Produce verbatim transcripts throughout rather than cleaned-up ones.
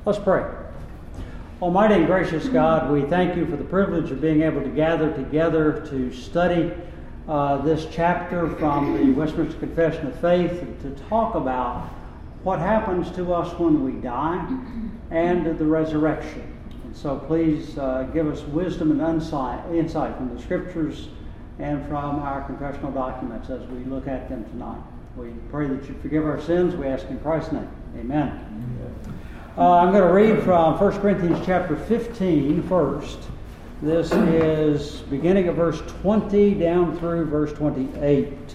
Let's pray. Almighty and gracious God, we thank you for the privilege of being able to gather together to study uh, this chapter from the Westminster Confession of Faith, to talk about what happens to us when we die and the resurrection. And so please uh, give us wisdom and insight, insight from the Scriptures and from our confessional documents as we look at them tonight. We pray that you forgive our sins. We ask in Christ's name. Amen. Amen. Uh, I'm going to read from First Corinthians chapter fifteen first. This is beginning at verse twenty down through verse twenty-eight.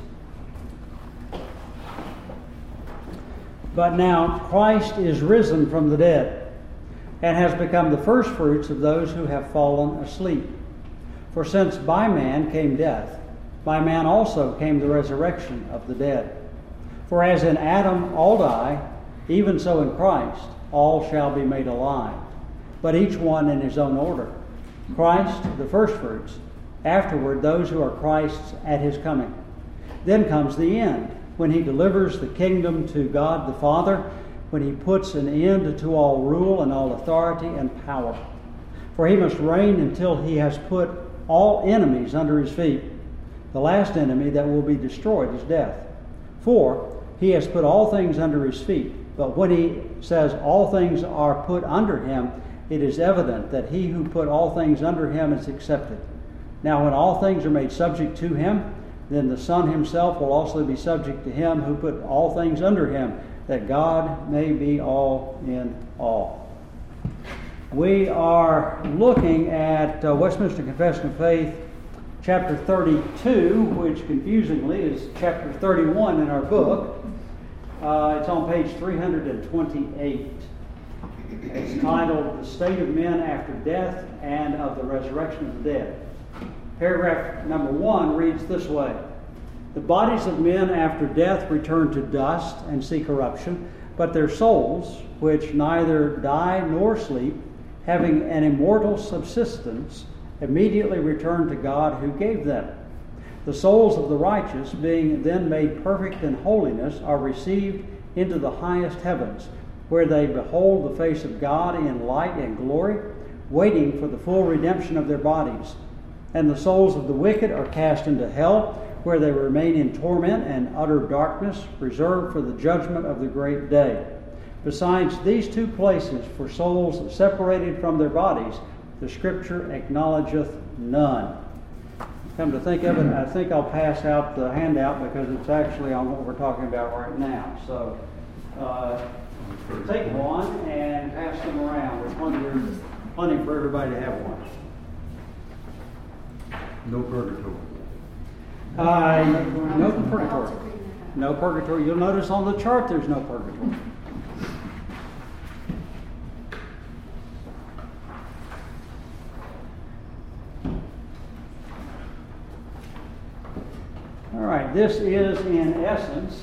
But now Christ is risen from the dead, and has become the firstfruits of those who have fallen asleep. For since by man came death, by man also came the resurrection of the dead. For as in Adam all die, even so in Christ all shall be made alive, but each one in his own order. Christ the firstfruits, afterward those who are Christ's at his coming. Then comes the end, when he delivers the kingdom to God the Father, when he puts an end to all rule and all authority and power. For he must reign until he has put all enemies under his feet. The last enemy that will be destroyed is death. For he has put all things under his feet. But when he says all things are put under him, it is evident that he who put all things under him is accepted. Now when all things are made subject to him, then the Son himself will also be subject to him who put all things under him, that God may be all in all. We are looking at uh, Westminster Confession of Faith, chapter thirty-two, which confusingly is chapter thirty-one in our book. Uh, it's on page three hundred twenty-eight. It's titled, The State of Men After Death and of the Resurrection of the Dead. Paragraph number one reads this way: The bodies of men after death return to dust and see corruption, but their souls, which neither die nor sleep, having an immortal subsistence, immediately return to God who gave them. The souls of the righteous, being then made perfect in holiness, are received into the highest heavens, where they behold the face of God in light and glory, waiting for the full redemption of their bodies. And the souls of the wicked are cast into hell, where they remain in torment and utter darkness, reserved for the judgment of the great day. Besides these two places for souls separated from their bodies, the Scripture acknowledgeth none. Come to think of it, I think I'll pass out the handout because it's actually on what we're talking about right now. So uh, take one and pass them around. There's plenty, plenty for everybody to have one. No purgatory. Uh, no purgatory. No purgatory. You'll notice on the chart there's no purgatory. All right, this is in essence,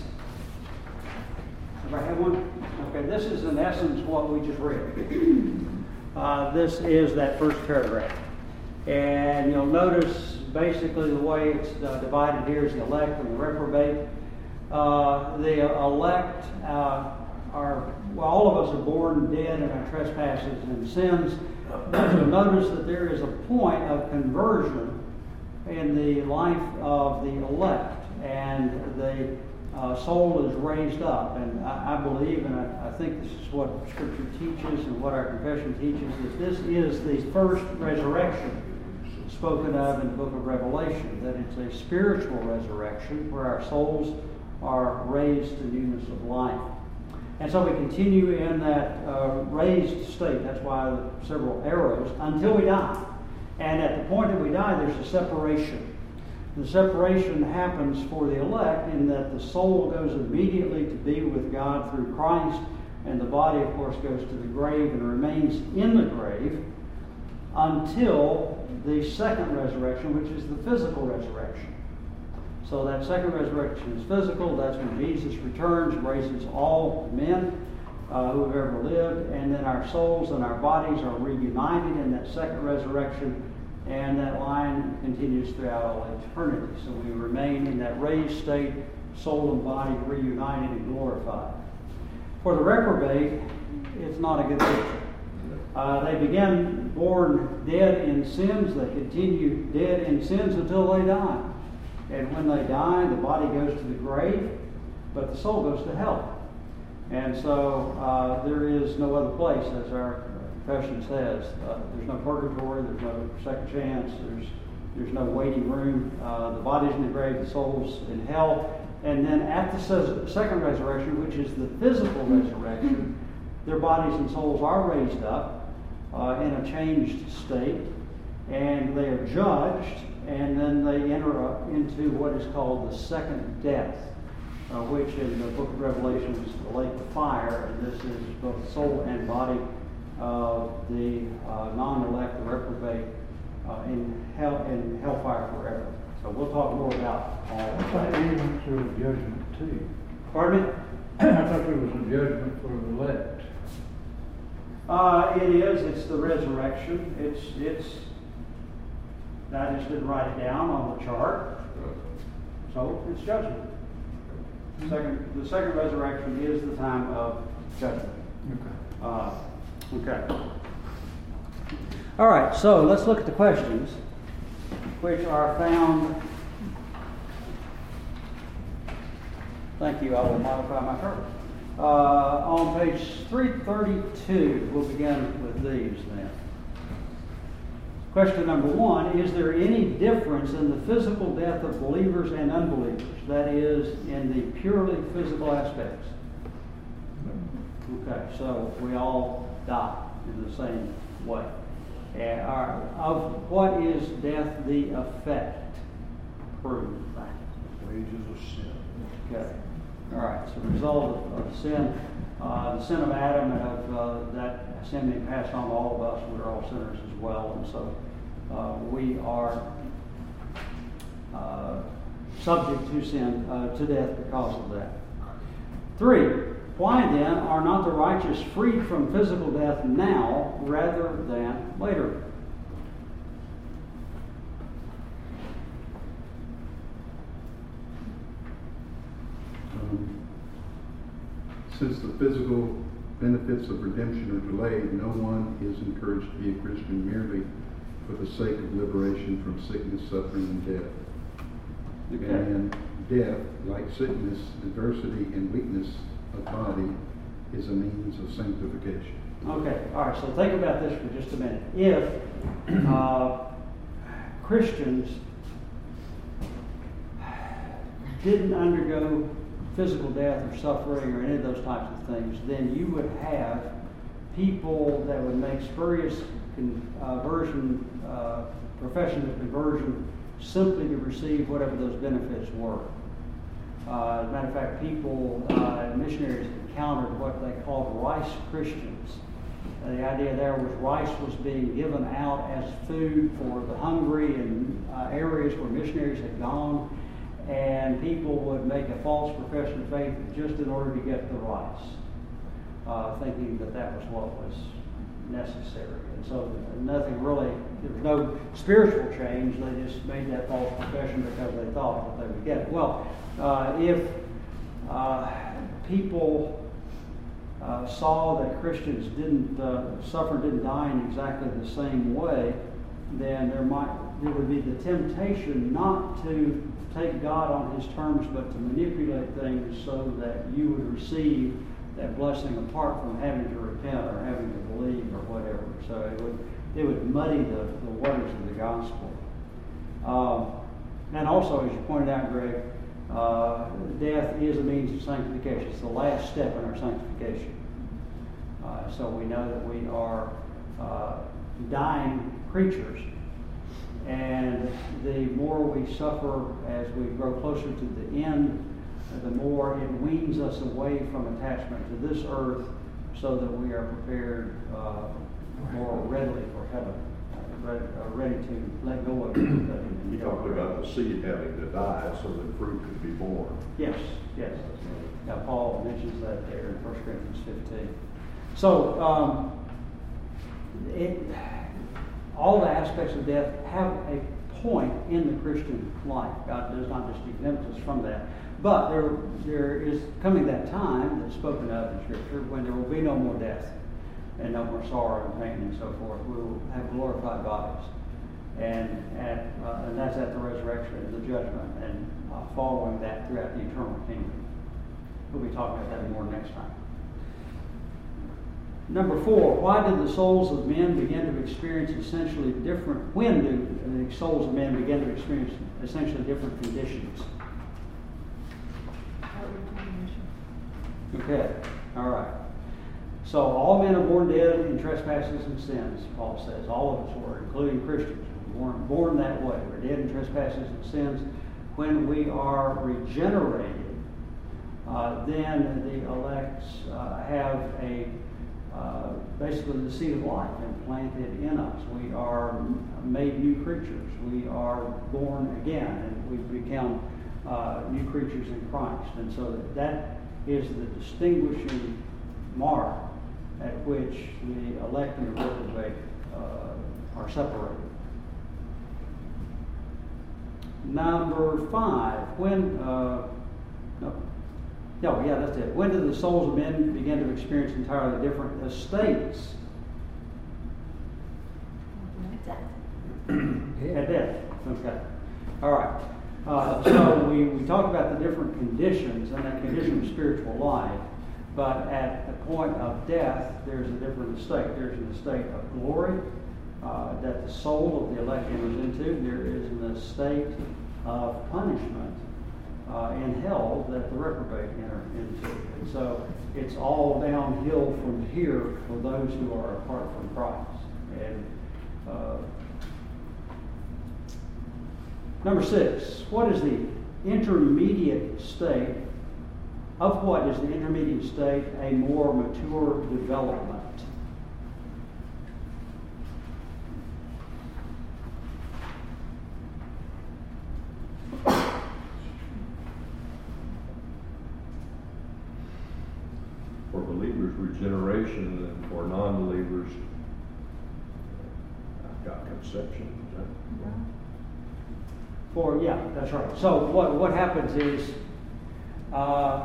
if I have one, okay, this is in essence what we just read. Uh, this is that first paragraph. And you'll notice basically the way it's uh, divided here is the elect and the reprobate. Uh, the elect uh, are, well, all of us are born dead in our trespasses and sins. But you'll notice that there is a point of conversion in the life of the elect, and the uh, soul is raised up. And I, I believe, and I, I think this is what Scripture teaches and what our confession teaches, is this is the first resurrection spoken of in the book of Revelation, that it's a spiritual resurrection where our souls are raised to newness of life. And so we continue in that uh, raised state. That's why the several arrows, until we die. And at the point that we die, there's a separation. The separation happens for the elect in that the soul goes immediately to be with God through Christ, and the body, of course, goes to the grave and remains in the grave until the second resurrection, which is the physical resurrection. So that second resurrection is physical. That's when Jesus returns, raises all men uh, who have ever lived, and then our souls and our bodies are reunited in that second resurrection, and that line continues throughout all eternity. So we remain in that raised state, soul and body reunited and glorified. For the reprobate, it's not a good picture. Uh, they begin born dead in sins. They continue dead in sins until they die. And when they die, the body goes to the grave, but the soul goes to hell. And so uh, there is no other place, as our confession says. Uh, there's no purgatory, there's no second chance, there's there's no waiting room. Uh, the body's in the grave, the soul's in hell. And then at the second resurrection, which is the physical resurrection, their bodies and souls are raised up uh, in a changed state, and they are judged, and then they enter uh, into what is called the second death, uh, which in the book of Revelation is the lake of fire, and this is both soul and body of the uh, non-elect, the reprobate, uh, in hell in hellfire forever. So we'll talk more about all of I thought that. he went through a judgment too. Pardon me? I thought there was a judgment for the elect. Uh, it is. It's the resurrection. It's it's. I just didn't write it down on the chart. So it's judgment. Second, the second resurrection is the time of judgment. Okay. Uh, okay. All right. So let's look at the questions, which are found. Thank you. I will modify my curve. Uh, on page three thirty-two, we'll begin with these then. Question number one, is there any difference in the physical death of believers and unbelievers? That is, in the purely physical aspects. Okay, so we all die in the same way. And our, of what is death the effect? Prove that. Wages of sin. Okay. All right. So the result of, of sin, uh, the sin of Adam, and of uh, that sin being passed on to all of us. We're all sinners as well, and so uh, we are uh, subject to sin, uh, to death because of that. Three. Why then are not the righteous freed from physical death now rather than later? Um, since the physical benefits of redemption are delayed, no one is encouraged to be a Christian merely for the sake of liberation from sickness, suffering, and death. Okay. And death, like sickness, adversity, and weakness of body, is a means of sanctification. Okay, all right, so think about this for just a minute. If uh, Christians didn't undergo physical death or suffering or any of those types of things, then you would have people that would make spurious conversion, uh, professions of conversion simply to receive whatever those benefits were. Uh, as a matter of fact, people, uh, missionaries encountered what they called rice Christians. Uh, the idea there was rice was being given out as food for the hungry in uh, areas where missionaries had gone, and people would make a false profession of faith just in order to get the rice, uh, thinking that that was what was necessary. And so nothing really, there was no spiritual change. They just made that false profession because they thought that they would get it. Well, uh, if uh, people uh, saw that Christians didn't uh, suffer, didn't die in exactly the same way, then there might there would be the temptation not to take God on His terms, but to manipulate things so that you would receive that blessing apart from having to repent or having to believe or whatever. So it would it would muddy the, the waters of the gospel. Um, and also, as you pointed out, Greg, uh, death is a means of sanctification. It's the last step in our sanctification. Uh, so we know that we are uh, dying creatures. And the more we suffer as we grow closer to the end, the more it weans us away from attachment to this earth so that we are prepared uh, more readily for heaven, uh, ready, uh, ready to let go of it. You talked about the seed having to die so that fruit could be born. Yes, yes. Now, Paul mentions that there in First Corinthians fifteen. So, um, it, all the aspects of death have a point in the Christian life. God does not just exempt us from that. But there, there is coming that time that's spoken of in Scripture when there will be no more death. and no more sorrow and pain and so forth. We will have glorified bodies. And at uh, and that's at the resurrection and the judgment, and uh, following that throughout the eternal kingdom. We'll be talking about that more next time. Number four, why did the souls of men begin to experience essentially different, when do the souls of men begin to experience essentially different conditions? Okay, all right. So all men are born dead in trespasses and sins, Paul says. All of us were, including Christians. Born, born that way. We're dead in trespasses and sins. When we are regenerated, uh, then the elect uh, have a uh, basically the seed of life implanted in us. We are made new creatures. We are born again, and we become uh, new creatures in Christ. And so that, that is the distinguishing mark at which the elect and the reprobate uh, are separated. Number five, when, uh, no, no, yeah, that's it. When do the souls of men begin to experience entirely different estates? At death. Okay. All right. Uh, so we, we talked about the different conditions, and that condition of spiritual life. But at the point of death, there's a different estate. There's an estate of glory uh, that the soul of the elect enters into. There is an estate of punishment uh, in hell that the reprobate enter into. And so it's all downhill from here for those who are apart from Christ. And uh, number six, what is the intermediate state? Of what is the intermediate state a more mature development? For believers, regeneration, and for non-believers, I've got conception. Is that right? For yeah, that's right. So what what happens is uh,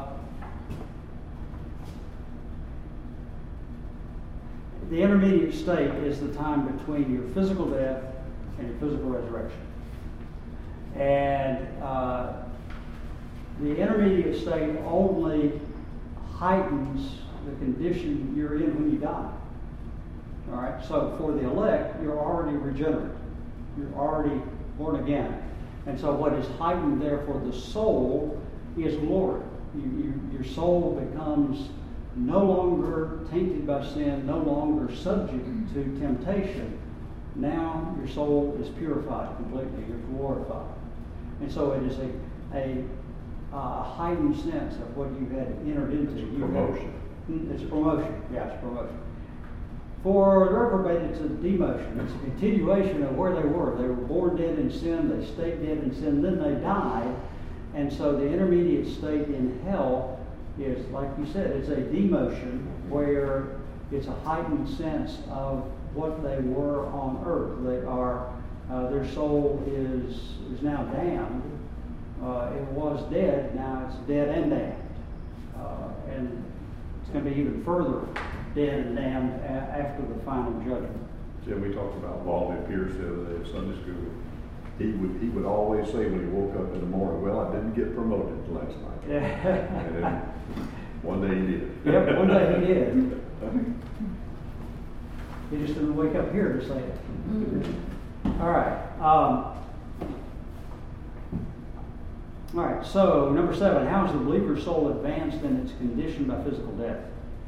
the intermediate state is the time between your physical death and your physical resurrection. And uh, the intermediate state only heightens the condition you're in when you die. All right. So for the elect, you're already regenerate. You're already born again. And so what is heightened there for the soul is glory. You, you, your soul becomes no longer tainted by sin, no longer subject to temptation. Now your soul is purified completely. You're glorified. And so it is a, a uh, heightened sense of what you had entered into. It's a promotion. Had, it's a promotion. Yeah, it's a promotion. For the reprobate, it's a demotion. It's a continuation of where they were. They were born dead in sin. They stayed dead in sin. Then they died. And so the intermediate state in hell is, like you said, it's a demotion where it's a heightened sense of what they were on earth. They are, uh, their soul is is now damned. Uh, it was dead. Now it's dead and damned. Uh, and it's going to be even further dead and damned a- after the final judgment. Jim, we talked about Baldy Pierce the other day at Sunday school. He would he would always say when he woke up in the morning, "Well, I didn't get promoted last night." Yeah. And then one day he did. Yep, one day he did. He just didn't wake up here to say it. Mm-hmm. All right. Um, all right. So number seven, how is the believer's soul advanced in its condition by physical death?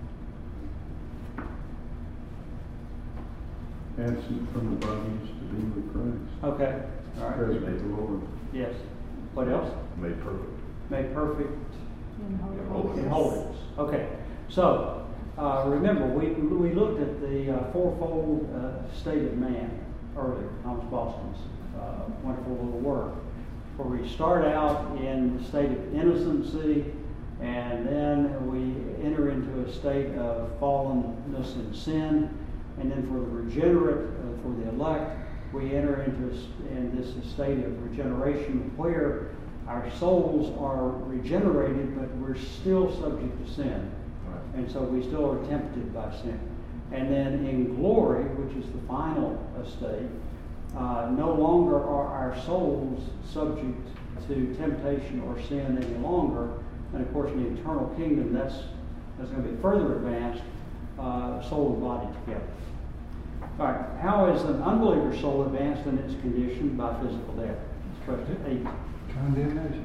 Absent from the bodies to be with Christ. Okay. All right. Present with the Lord. Yes. What else? Made perfect. Made perfect In holiness. in holiness. Okay. So uh, remember, we we looked at the uh, fourfold uh, state of man earlier. Thomas Boston's uh, wonderful little work, where we start out in the state of innocency, and then we enter into a state of fallenness and sin, and then for the regenerate, uh, for the elect, we enter into a, in this state of regeneration where our souls are regenerated, but we're still subject to sin. Right. And so we still are tempted by sin. And then in glory, which is the final estate, uh, no longer are our souls subject to temptation or sin any longer. And of course, in the eternal kingdom, that's, that's going to be further advanced, uh, soul and body together. All right, how is an unbeliever's soul advanced in its condition by physical death? That's question eight. Condemnation.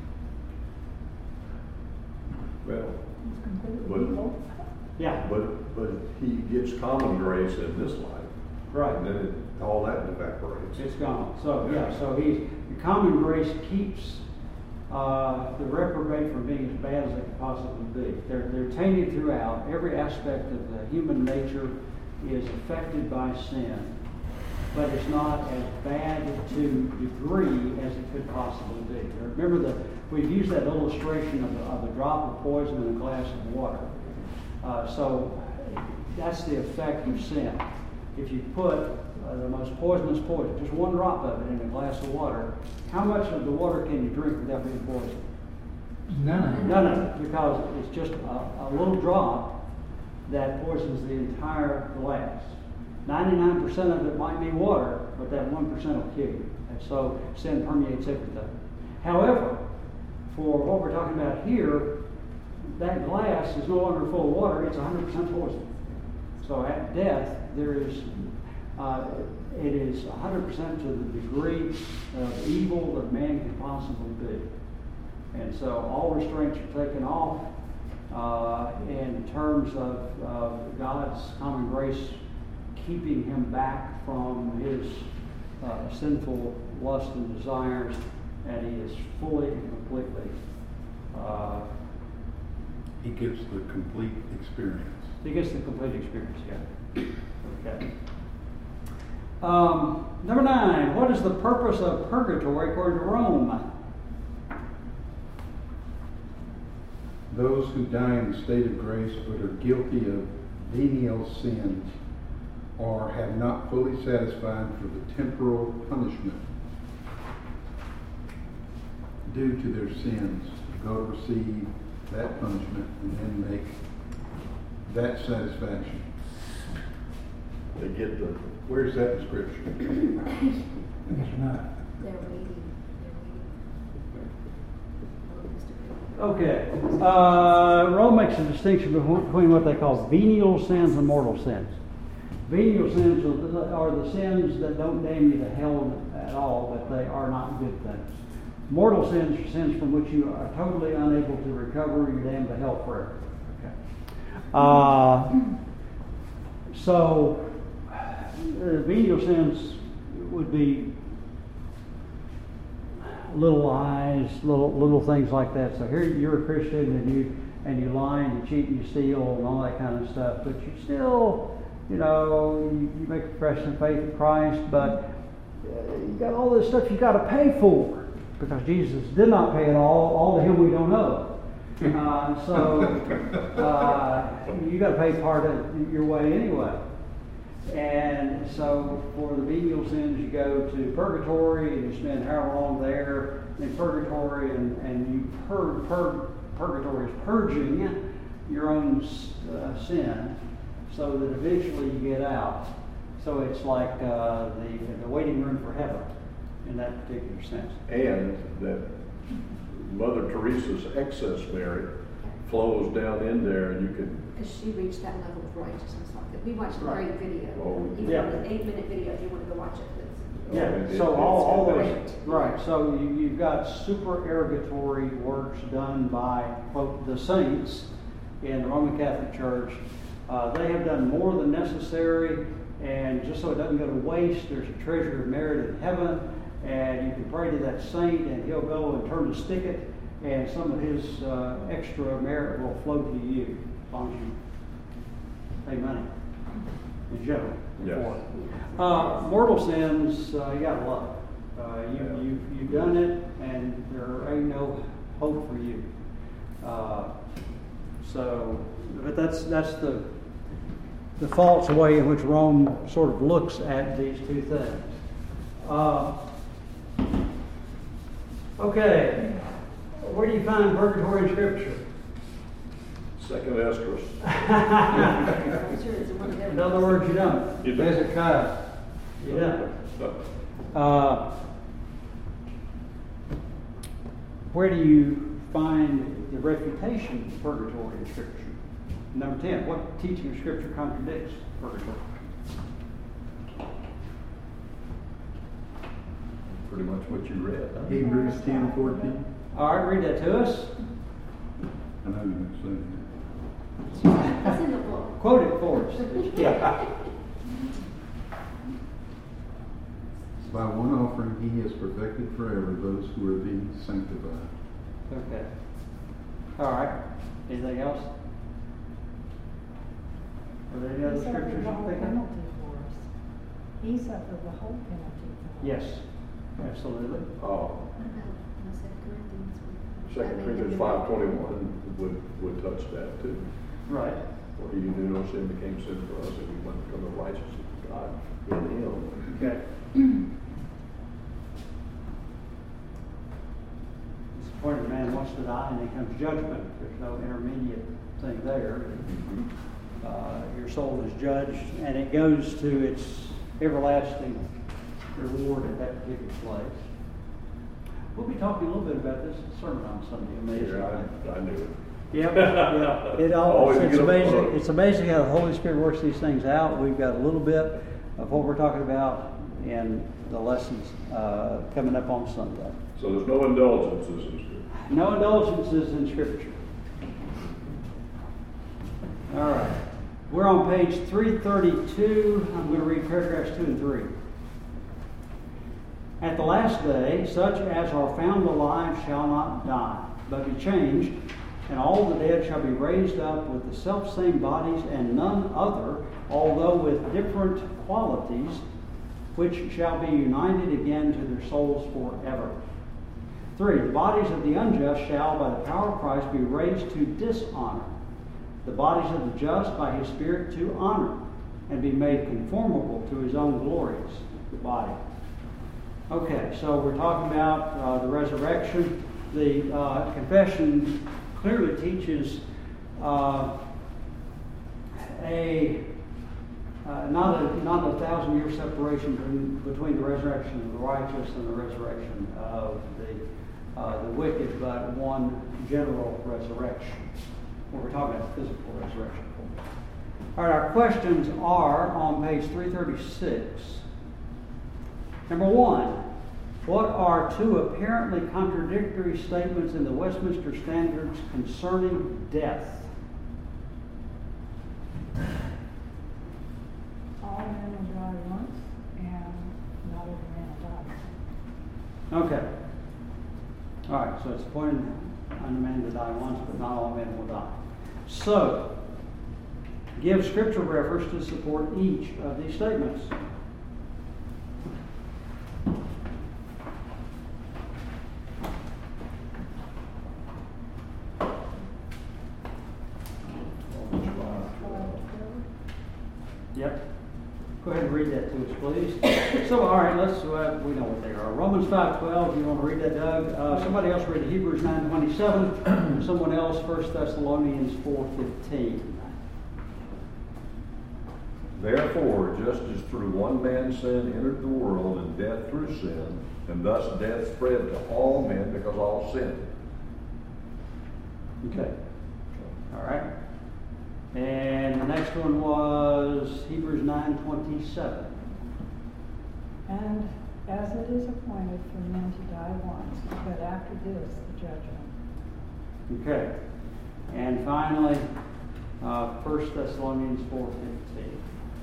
Well, but, Yeah, but, but he gets common grace in this life. right. And then it, all that evaporates. It's gone. So, yeah, so he's, the common grace keeps uh, the reprobate from being as bad as they could possibly be. They're, they're tainted throughout. Every aspect of the human nature is affected by sin, but it's not as bad to degree as it could possibly be. Remember that we've used that illustration of a, of a drop of poison in a glass of water. Uh, so that's the effect of sin. If you put uh, the most poisonous poison, just one drop of it in a glass of water, how much of the water can you drink without being poisoned? None. None of it, because it's just a, a little drop that poisons the entire glass. ninety-nine percent of it might be water, but that one percent will kill you. And so sin permeates everything. However, for what we're talking about here, that glass is no longer full of water, it's one hundred percent poison. So at death, there is, uh, it is one hundred percent to the degree of evil that man can possibly be. And so all restraints are taken off uh, in terms of, of God's common grace keeping him back from his uh, sinful lust and desires, and he is fully and completely uh, He gets the complete experience. He gets the complete experience, yeah. Okay. Um, number nine, what is the purpose of purgatory according to Rome? Those who die in the state of grace but are guilty of venial sins or have not fully satisfied for the temporal punishment due to their sins, go to receive that punishment and then make that satisfaction. They get the, Where's that in Scripture? It's not. They're waiting, they're waiting. Okay. Uh, Rome makes a distinction between what they call venial sins and mortal sins. Venial sins are the sins that don't damn you to hell at all, but they are not good things. Mortal sins are sins from which you are totally unable to recover. You're damned to hell forever. Okay. Uh, so, uh, venial sins would be little lies, little little things like that. So here you're a Christian and you and you lie and you cheat and you steal and all that kind of stuff, but you still, you know, you, you make a profession of faith in Christ, but uh, you got all this stuff you got to pay for because Jesus did not pay it all. All to him we don't owe. Uh, so uh, you got to pay part of your way anyway. And so for the venial sins, you go to purgatory and you spend however long there in purgatory, and, and you pur- pur- purgatory is purging your own uh, sin so that eventually you get out. So it's like uh, the, the waiting room for heaven in that particular sense. and that Mother Teresa's excess merit flows down in there, and you can, Because she reached that level of righteousness like that. We watched a Right. great video. Oh, Even yeah. an eight minute video, if you want to go watch it, please. Yeah, Oh, it- so it- all, all those, Great. right, so you, you've got supererogatory works done by, quote, the saints in the Roman Catholic Church. Uh, they have done more than necessary, and just so it doesn't go to waste, there's a treasure of merit in heaven, and you can pray to that saint, and he'll go and turn the spigot, and some of his uh, extra merit will flow to you as long as you pay money in general. Yes. for it. Uh, mortal sins, uh, you gotta love it. Uh, you, Yeah. you, you've done it, and there ain't no hope for you. Uh, so, but that's that's the the false way in which Rome sort of looks at these two things. Uh, okay, where do you find purgatory in Scripture? Second Esdras. I'm sure it's one of them. In other words, you don't. You don't. Hezekiah. You don't. Uh, where do you find the refutation of purgatory in Scripture? Number ten, what teaching of Scripture contradicts purgatory? Pretty much what you read, huh? Hebrews ten fourteen. All right, read that to us. I know you're going to say that. It's in the book. Quote it for us. Yeah. By one offering he has perfected forever those who are being sanctified. Okay. All right. Anything else? Are there any He other suffered scriptures the you whole think of? penalty for us. He suffered the whole penalty for us. Yes, absolutely. Oh, What about uh, Second Corinthians? Second Corinthians five twenty-one would, would touch that too. Right. For he who knew no sin became sin for us, and we might become the righteousness of God in him. Okay. Disappointed man wants to die, and then comes judgment. There's no intermediate thing there. Uh, your soul is judged, and it goes to its everlasting reward at that particular place. We'll be talking a little bit about this in sermon on Sunday. Amazing. Yeah, I, I knew it. Yep, yeah. It all, Always it's get a amazing. photo. It's amazing how the Holy Spirit works these things out. We've got a little bit of what we're talking about in the lessons uh, coming up on Sunday. So there's no indulgences in Scripture. No indulgences in Scripture. All right. We're on page three thirty-two. I'm going to read paragraphs two and three. At the last day, such as are found alive shall not die, but be changed, and all the dead shall be raised up with the selfsame bodies, and none other, although with different qualities, which shall be united again to their souls forever. Three, the bodies of the unjust shall, by the power of Christ, be raised to dishonor. The bodies of the just, by his Spirit, to honor, and be made conformable to his own glorious body. Okay, so we're talking about uh, the resurrection. The uh, confession clearly teaches uh, a uh, not a not a thousand year separation between, between the resurrection of the righteous and the resurrection of the uh, the wicked, but one general resurrection. Well, we're talking about physical resurrection. All right, our questions are on page three thirty-six. Number one, what are two apparently contradictory statements in the Westminster Standards concerning death? All men will die once, and not every man will die. Okay. All right, so it's appointed unto man to die once, but not all men will die. So, give Scripture reference to support each of these statements. Yep. Go ahead and read that to us, please. So, all right, let's, uh, we know what they are. Romans five twelve, you want to read that, Doug? Uh, somebody else read Hebrews nine twenty-seven. Someone else, First Thessalonians four fifteen. Therefore, just as through one man's sin entered the world, and death through sin, and thus death spread to all men because all sinned. Okay. All right. And the next one was Hebrews nine twenty-seven. And as it is appointed for men to die once, but after this, the judgment. Okay. And finally, uh, First Thessalonians four fifteen.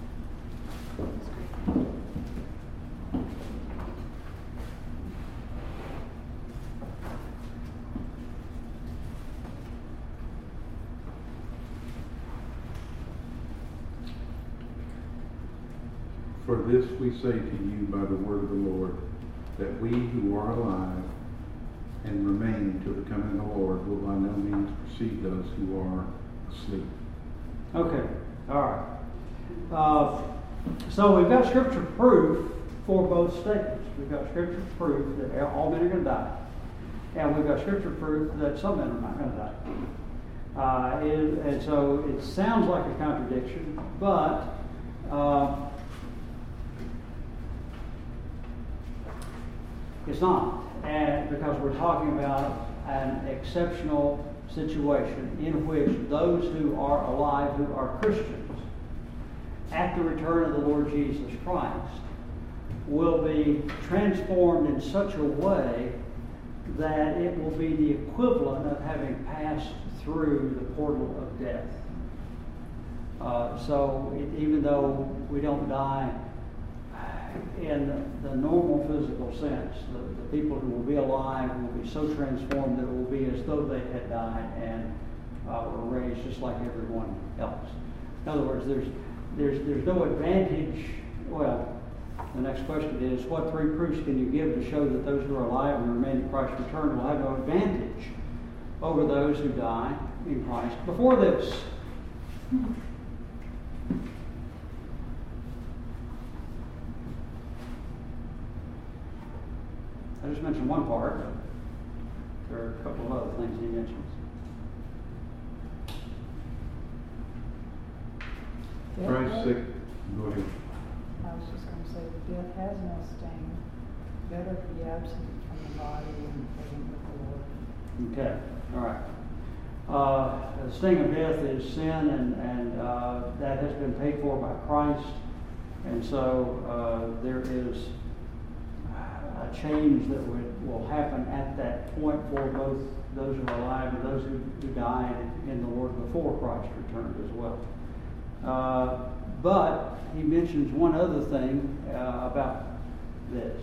For this we say to you by the word of the Lord, that we who are alive and remain till the coming of the Lord will by no means precede those who are asleep. Okay. All right. Uh, so we've got Scripture proof for both statements. We've got Scripture proof that all men are going to die. And we've got Scripture proof that some men are not going to die. Uh, it, and so it sounds like a contradiction, but uh, it's not. And because we're talking about an exceptional situation in which those who are alive, who are Christians, at the return of the Lord Jesus Christ, will be transformed in such a way that it will be the equivalent of having passed through the portal of death. Uh, so it, even though we don't die in the, the normal physical sense, the, the people who will be alive will be so transformed that it will be as though they had died and uh, were raised just like everyone else. In other words, there's there's there's no advantage. Well, the next question is, what three proofs can you give to show that those who are alive and remain at Christ's return will have no advantage over those who die in Christ before this? I just mentioned one part, but there are a couple of other things he mentions. Death Christ's has- sake, go ahead. I was just gonna say, that death has no sting. Better to be absent from the body and present with the Lord. Okay, all right. Uh, the sting of death is sin, and, and uh, that has been paid for by Christ. And so uh, there is a change that would, will happen at that point for both those who are alive and those who, who died in the Lord before Christ returned as well. Uh, but he mentions one other thing uh, about this.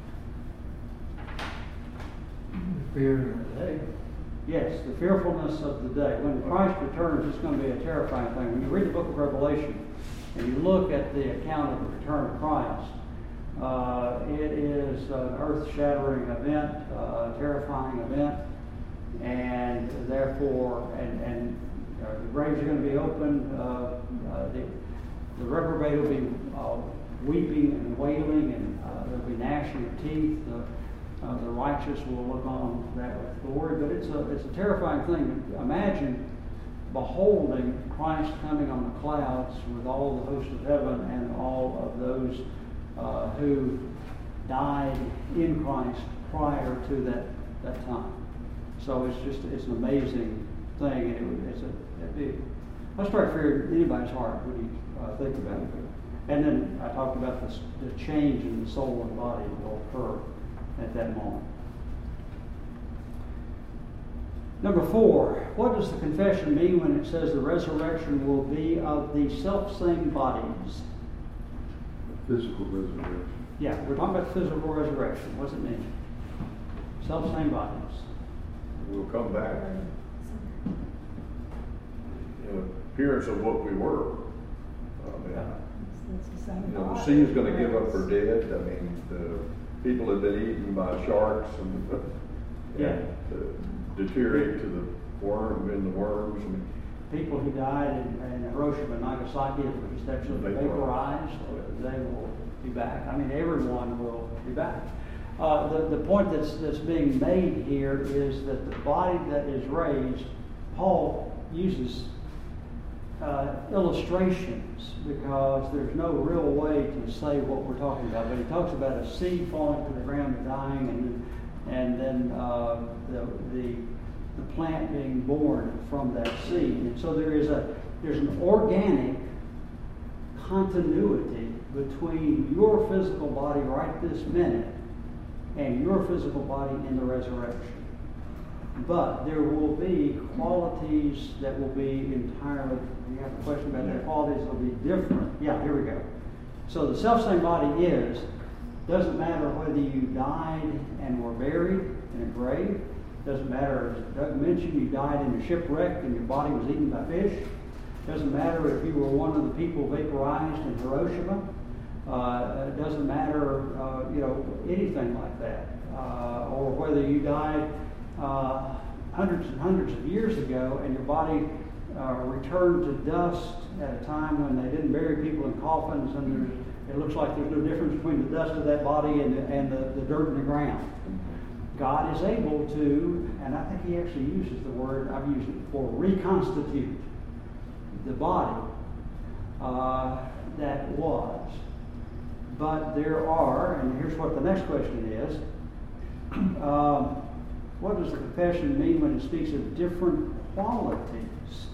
Fear of the day. Yes, the fearfulness of the day. When Christ returns, it's going to be a terrifying thing. When you read the book of Revelation and you look at the account of the return of Christ, uh, it is an earth-shattering event, uh, a terrifying event, and therefore, and, and uh, the graves are going to be opened. Uh, uh, the, the reprobate will be uh, weeping and wailing, and uh, there'll be gnashing of teeth. The, Uh, the righteous will look on that with glory, but it's a it's a terrifying thing. Imagine beholding Christ coming on the clouds with all the hosts of heaven and all of those uh, who died in Christ prior to that, that time. So it's just it's an amazing thing, and it, it's a it'd be, let's try to fear anybody's heart when you uh, think about it. And then I talked about this, the change in the soul and body that will occur at that moment. Number four, what does the confession mean when it says the resurrection will be of the self-same bodies? Physical resurrection. Yeah, we're talking about physical resurrection. What does it mean? Self-same bodies. We'll come back. You know, appearance of what we were. I mean, It's the same you know, the body. sea's going to give up for dead. I mean, the people have been eaten by sharks and, Yeah. and uh, deteriorate to the worm and the worms. I mean, People who died in, in Hiroshima and Nagasaki were just absolutely Vaporized. vaporized. They will be back. I mean, everyone will be back. Uh, the, the point that's, that's being made here is that the body that is raised, Paul uses uh, illustrations because there's no real way to say what we're talking about. But he talks about a seed falling to the ground and dying, and and then uh, the, the the plant being born from that seed. And so there is a there's an organic continuity between your physical body right this minute and your physical body in the resurrection. But there will be qualities that will be entirely, you have a question about that, qualities that will be different. Yeah, here we go. So the self-same body is, doesn't matter whether you died and were buried in a grave, doesn't matter, as Doug mentioned, you died in a shipwreck and your body was eaten by fish. Doesn't matter if you were one of the people vaporized in Hiroshima. Uh, it doesn't matter, uh, you know, anything like that. Uh, or whether you died uh, hundreds and hundreds of years ago and your body uh, returned to dust at a time when they didn't bury people in coffins, and there's, it looks like there's no difference between the dust of that body and the, and the, the dirt in the ground. God is able to, and I think he actually uses the word, I've used it before, reconstitute the body uh, that was. But there are, and here's what the next question is, um, what does the confession mean when it speaks of different qualities?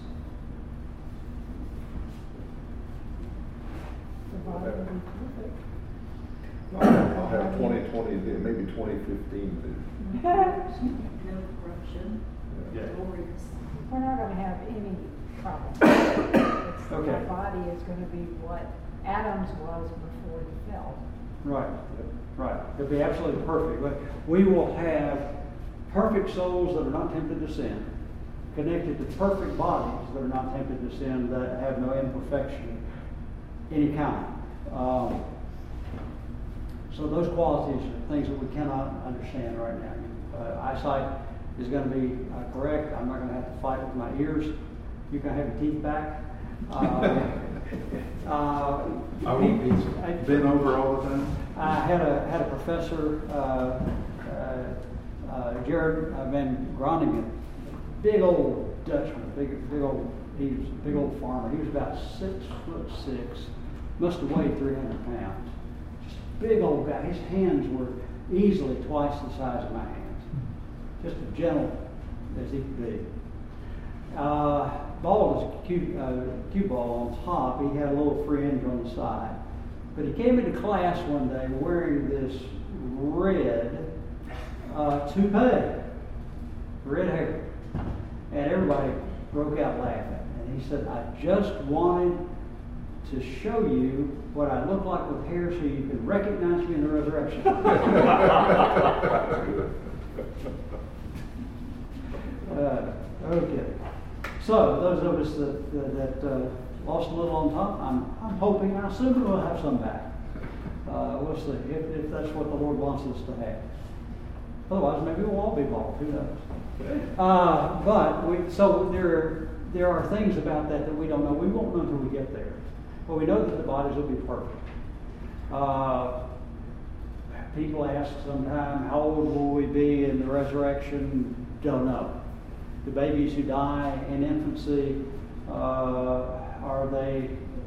The body will be perfect. I'll have twenty twenty, maybe twenty fifteen. No corruption. Yeah. Glorious. We're not gonna have any problem. It's Okay. Our body is gonna be what Adam's was before he fell. Right, right. It'll be absolutely perfect. But we will have perfect souls that are not tempted to sin, connected to perfect bodies that are not tempted to sin, that have no imperfection any kind. Um, so those qualities are things that we cannot understand right now. Uh, eyesight is going to be uh, correct. I'm not going to have to fight with my ears. You can have your teeth back. Uh, uh, I won't be I- bent over all the time. I had a had a professor, uh, uh, uh, Jared uh, Van Groningen, big old Dutchman, big big old. He was a big old farmer. He was about six foot six, must have weighed three hundred pounds. Just a big old guy. His hands were easily twice the size of my hands. Just as gentle as he could be. Uh, bald as a cue, uh, cue ball on top. He had a little fringe on the side. But he came into class one day wearing this red uh, toupee, red hair. And everybody broke out laughing. And he said, I just wanted to show you what I look like with hair so you can recognize me in the resurrection. uh, okay. So, those of us that, that, that uh, lost a little on top, I'm, I'm hoping, I assume we'll have some back. Uh, we'll see if, if that's what the Lord wants us to have. Otherwise, maybe we'll all be bald. Who knows? Uh, but we, so there, there are things about that that we don't know. We won't know until we get there. But we know that the bodies will be perfect. Uh, people ask sometime, how old will we be in the resurrection? Don't know. The babies who die in infancy, uh, are they,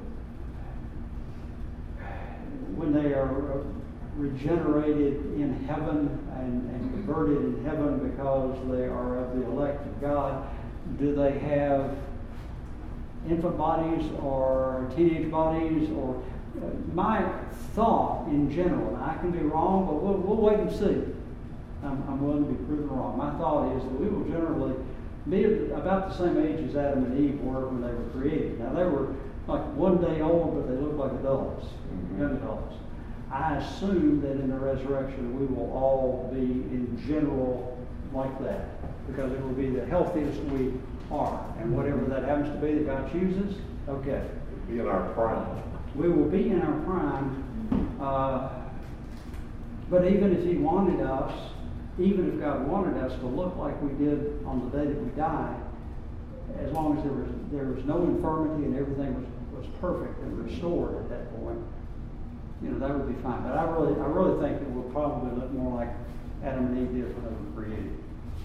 when they are regenerated in heaven and, and converted in heaven because they are of the elect of God, do they have infant bodies or teenage bodies? Or uh, my thought in general, and I can be wrong, but we'll, we'll wait and see. I'm, I'm willing to be proven wrong. My thought is that we will generally be about the same age as Adam and Eve were when they were created. Now, they were like one day old, but they looked like adults, mm-hmm. young adults. I assume that in the resurrection we will all be in general like that, because it will be the healthiest we are. And whatever that happens to be that God chooses, okay. Be in our prime. We will be in our prime. Uh, but even if He wanted us, even if God wanted us to look like we did on the day that we died, as long as there was there was no infirmity and everything was, was perfect and restored at that point, you know, that would be fine. But I really I really think that we'll probably look more like Adam and Eve did when they were created.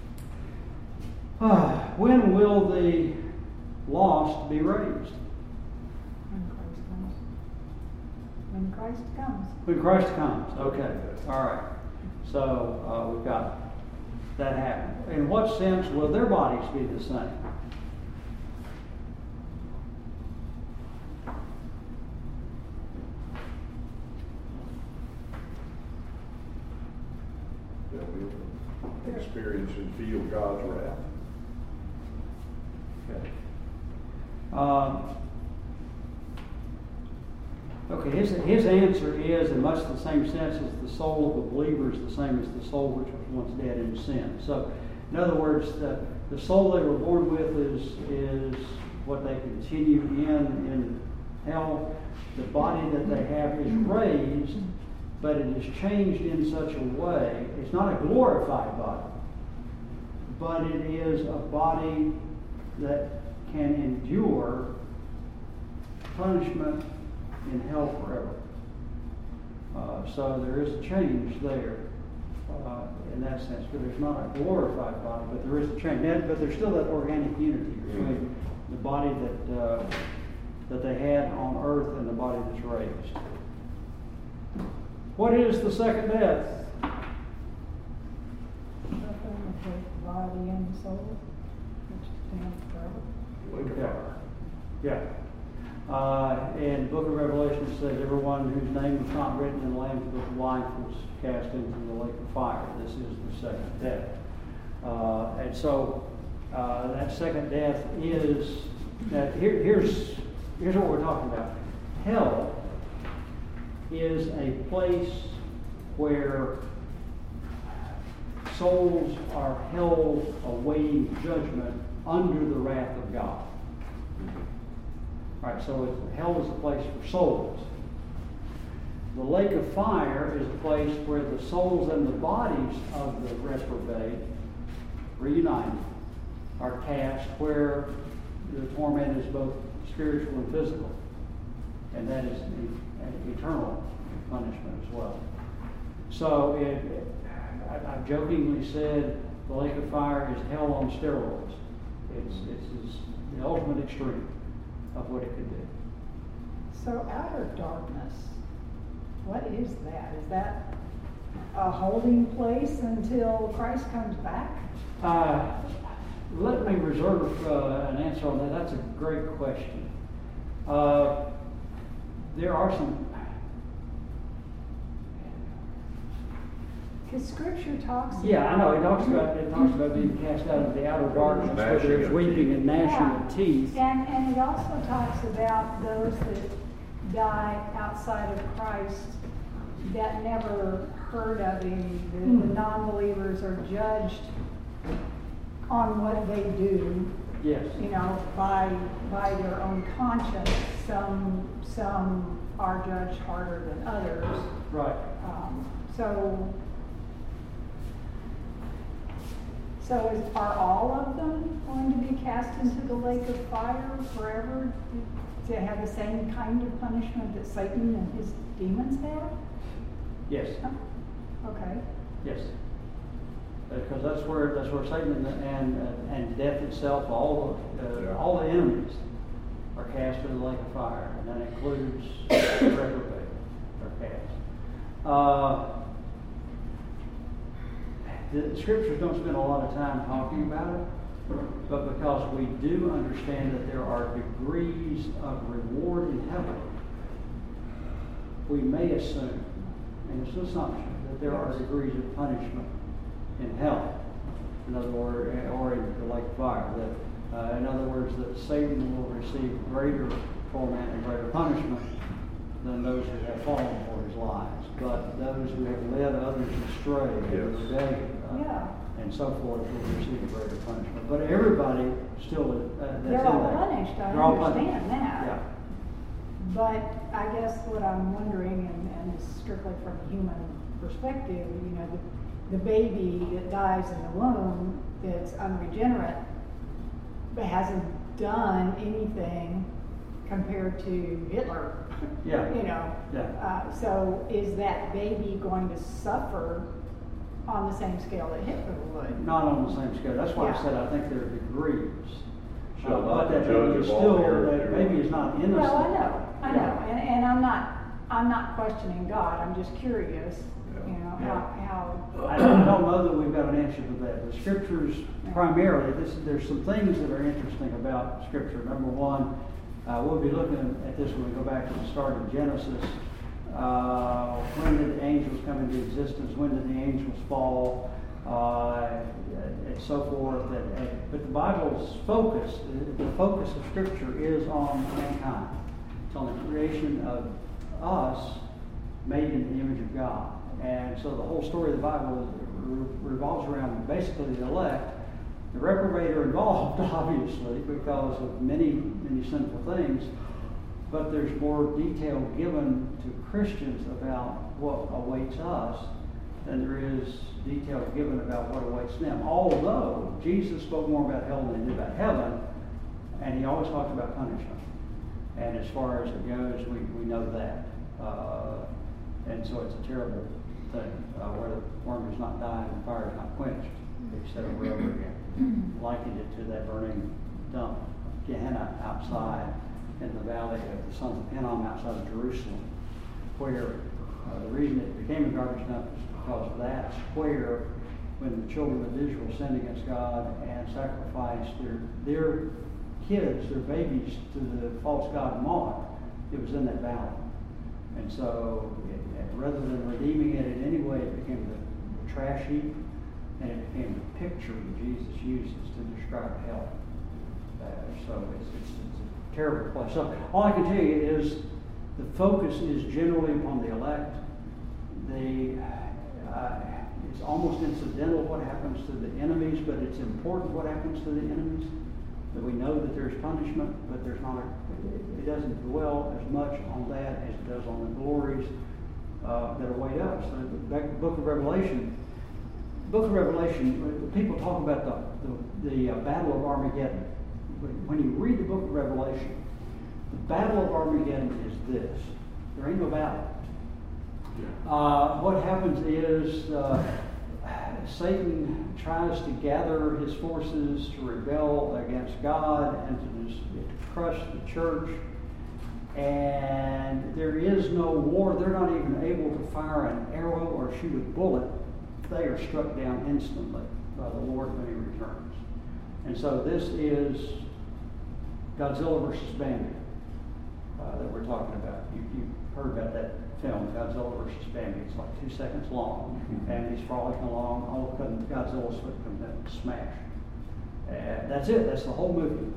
Uh, when will the lost be raised? When Christ comes. When Christ comes. When Christ comes. Okay. All right. So uh, we've got that happening. In what sense will their bodies be the same? That we'll experience and feel God's wrath. Okay. Um, okay, his, his answer is, in much the same sense as the soul of a believer is the same as the soul which was once dead in sin. So, in other words, the, the soul they were born with is, is what they continue in in hell. The body that they have is raised, but it is changed in such a way, it's not a glorified body, but it is a body that can endure punishment in hell forever. Uh, so there is a change there uh, in that sense, but there's not a glorified body, but there is a change. And- But there's still that organic unity between the body that uh, that they had on earth and the body that's raised. What is the second death? Nothing with the body and the soul, which stands forever. Lake of Yeah. fire. Yeah. Uh, in the book of Revelation it says, everyone whose name was not written in the Lamb's book of life was cast into the lake of fire. This is the second death. Uh, and so uh, that second death is, that here, here's, here's what we're talking about. Hell is a place where souls are held awaiting judgment under the wrath of God. All right, so it's, hell is a place for souls. The lake of fire is a place where the souls and the bodies of the reprobate, reunited, are cast, where the torment is both spiritual and physical. And that is an eternal punishment as well. So it, it, I, I've jokingly said the lake of fire is hell on steroids. It's, it's, it's the ultimate extreme of what it could do. So outer darkness, what is that? Is that a holding place until Christ comes back? Uh, let me reserve uh, an answer on that. That's a great question. Uh, there are some. Because Scripture talks about... Yeah, I know. It talks about it talks about being cast out of the outer darkness, where Gnashing there's of weeping teeth. and gnashing Yeah. of teeth. And, and it also talks about those that die outside of Christ that never heard of him. The, the Hmm. non-believers are judged on what they do, Yes. you know, by, by their own conscience. Some, some are judged harder than others. Right. Um, so, so is, are all of them going to be cast into the lake of fire forever to have the same kind of punishment that Satan and his demons have? Yes. Okay. Yes. Because that's where that's where Satan and and, uh, and death itself, all the uh, Yeah. all the enemies, are cast into the lake of fire, and that includes the reprobate are cast. Uh, the scriptures don't spend a lot of time talking about it, but because we do understand that there are degrees of reward in heaven, we may assume, and it's an assumption, that there are degrees of punishment in hell. In other words, or in the lake of fire. That, uh, in other words, that Satan will receive greater torment and greater punishment than those who have fallen for his lies. But those who have led others astray in Yes. rebellion, uh, Yeah. and so forth will receive a greater punishment. But everybody still is, uh, that's They're in all there. punished, I They're all punished. understand that. Yeah. But I guess what I'm wondering, and, and it's strictly from a human perspective, you know, the, the baby that dies in the womb that's unregenerate but hasn't done anything compared to Hitler. Yeah. You know. Yeah. Uh, so is that baby going to suffer on the same scale that Hitler would? Not on the same scale. That's why I Yeah. said I think there are degrees. Shall Uh, not but the that judge baby is of all still, the earth that do baby right? is not innocent. Well, I know, I know, Yeah. and, and I'm not, I'm not questioning God, I'm just curious, Yeah. you know, Yeah. how, how. I don't, I don't know that we've got an answer to that. The scriptures primarily, this, there's some things that are interesting about scripture. Number one, uh, we'll be looking at this when we go back to the start of Genesis. Uh, when did the angels come into existence? When did the angels fall? Uh, and so forth. And, and, but the Bible's focus, the, the focus of Scripture is on mankind. It's on the creation of us made in the image of God. And so the whole story of the Bible re- revolves around basically the elect. The reprobate are involved, obviously, because of many, many sinful things. But there's more detail given to Christians about what awaits us than there is detail given about what awaits them. Although Jesus spoke more about hell than he did about heaven, and he always talked about punishment. And as far as it goes, we, we know that. Uh, and so it's a terrible thing, uh, where the worm is not dying, the fire is not quenched. He said over and over again, likened it to that burning dump, Gehenna outside in the valley of the sons of Hinnom outside of Jerusalem, where uh, the reason it became a garbage dump is because that's where, when the children of Israel sinned against God and sacrificed their their kids, their babies, to the false god Moloch, it was in that valley. And so, it, rather than redeeming it in any way, it became the, the trash heap, and it became the picture that Jesus uses to describe hell. Uh, so it's, it's, it's a terrible place. So all I can tell you is the focus is generally upon the elect. The uh, it's almost incidental what happens to the enemies, but it's important what happens to the enemies. That we know that there's punishment, but there's not a, it doesn't dwell as much on that as it does on the glories uh, that await us. So back to the book of Revelation. Book of Revelation, people talk about the, the, the uh, Battle of Armageddon. When you read the book of Revelation, the Battle of Armageddon is this. There ain't no battle. Uh, what happens is uh, Satan tries to gather his forces to rebel against God and to, just, to crush the church. And there is no war. They're not even able to fire an arrow or shoot a bullet. They are struck down instantly by the Lord when he returns. And so this is Godzilla versus Bambi uh, that we're talking about. You, you've heard about that film, Godzilla versus Bambi. It's like two seconds long. Bambi's frolicking along. All of a sudden, Godzilla's foot comes down and smash. And that's it. That's the whole movie.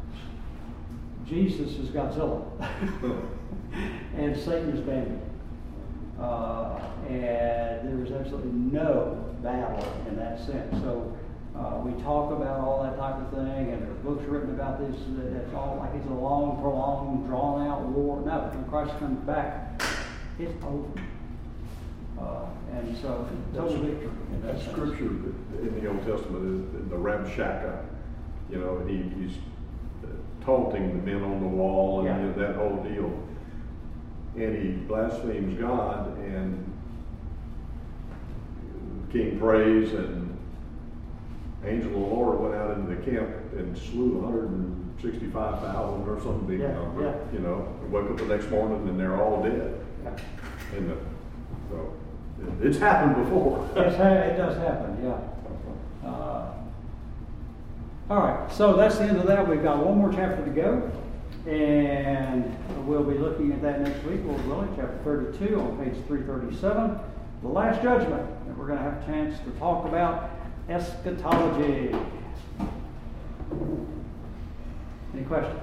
Jesus is Godzilla. And Satan is Bambi. Uh, and there is absolutely no battle in that sense. So uh, we talk about all that type of thing, and there are books written about this. That it's all like it's a long, prolonged, drawn-out war. No, when Christ comes back, it's over. Uh, and so, total victory. In that That sense. scripture in the Old Testament is the Rabshakeh. You know, he, he's taunting the men on the wall and Yeah. you know, that whole deal. And he blasphemes God, and the king prays, and angel of the Lord went out into the camp and slew one hundred sixty-five thousand or some big Yeah, number. yeah. You know, woke up the next morning and they're all dead. Yeah. And the, so it, it's happened before. It's ha- it does happen, yeah. Uh, all right, so that's the end of that. We've got one more chapter to go, and we'll be looking at that next week, Lord willing, chapter thirty-two on page three thirty-seven, the Last Judgment. And we're going to have a chance to talk about eschatology. Any questions?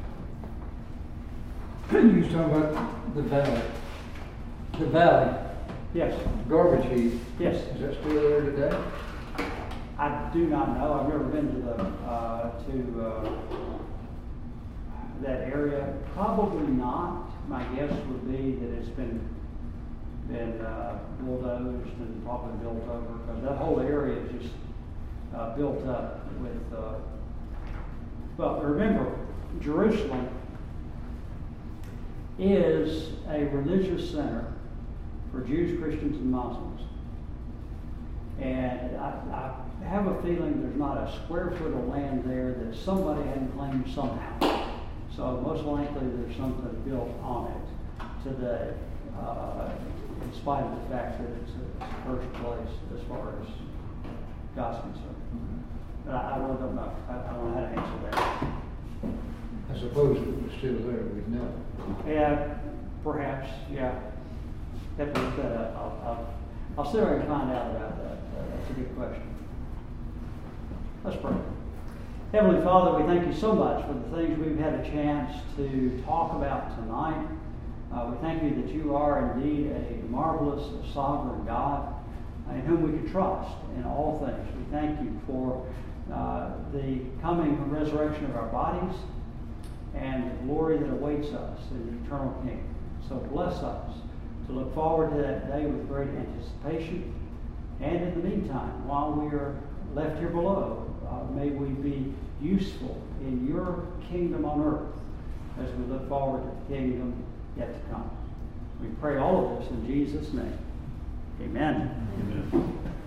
You was talking about the valley. The valley, Yes, garbage heap. yes. Is that still there today? I do not know. I've never been to the uh, to uh, that area. Probably not. My guess would be that it's been been uh, bulldozed and probably built over, because that whole area is just uh, built up with. Uh, well, remember, Jerusalem is a religious center for Jews, Christians, and Muslims. And I, I have a feeling there's not a square foot of land there that somebody hadn't claimed somehow. So most likely there's something built on it today, uh, in spite of the fact that it's a, it's a first place as far as God's concerned. But I, I really don't know. I, I don't know how to answer that. I suppose it was still there, we'd know. Yeah, perhaps, yeah. Have to look that up. I'll, I'll, I'll see if I can find out about that. Uh, that's a good question. Let's pray. Heavenly Father, we thank you so much for the things we've had a chance to talk about tonight. Uh, we thank you that you are indeed a marvelous, sovereign God in whom we can trust in all things. We thank you for uh, the coming and resurrection of our bodies and the glory that awaits us in the eternal kingdom. So bless us to look forward to that day with great anticipation. And in the meantime, while we are left here below, uh, may we be useful in your kingdom on earth as we look forward to the kingdom yet to come. We pray all of this in Jesus' name. Amen. Amen.